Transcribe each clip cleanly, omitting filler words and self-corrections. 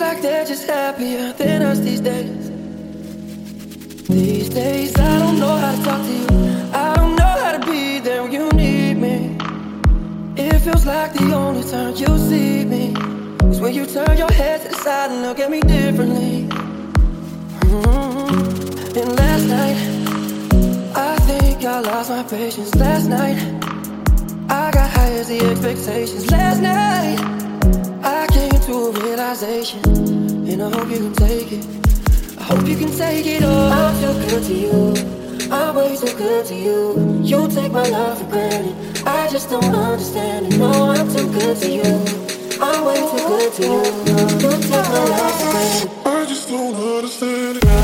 like they're just happier than us these days. These days I don't know how to talk to you. I don't know how to be there when you need me. It feels like the only time you see me is when you turn your head to the side and look at me differently. And last night, I think I lost my patience. Last night, I got high as the expectations. Last night, I came to a realization, and I hope you can take it. I hope you can take it all. I'm too good to you, I'm way too good to you. You take my love for granted, I just don't understand it. No, I'm too good to you, I'm way too good to you. You take my love for granted, I just don't understand it.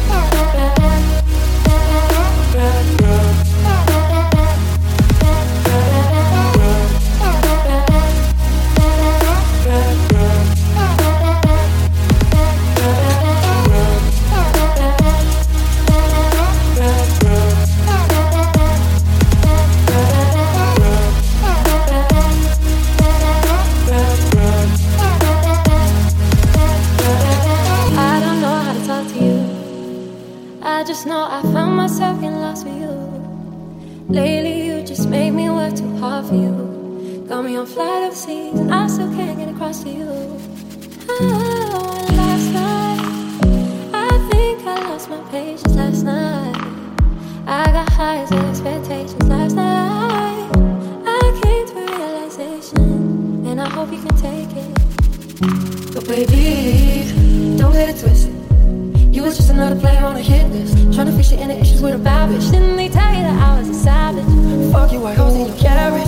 I just know I found myself getting lost with you. Lately you just made me work too hard for you. Got me on flight overseas and I still can't get across to you. Oh, last night I think I lost my patience. Last night I got high as expectations. Last night I came to a realization, and I hope you can take it. But baby, don't get it twisted. You was just another player on a hit list, trying to fix your inner issues with a bad bitch. Didn't they tell you that I was a savage? Fuck you, white hoes in your carriage.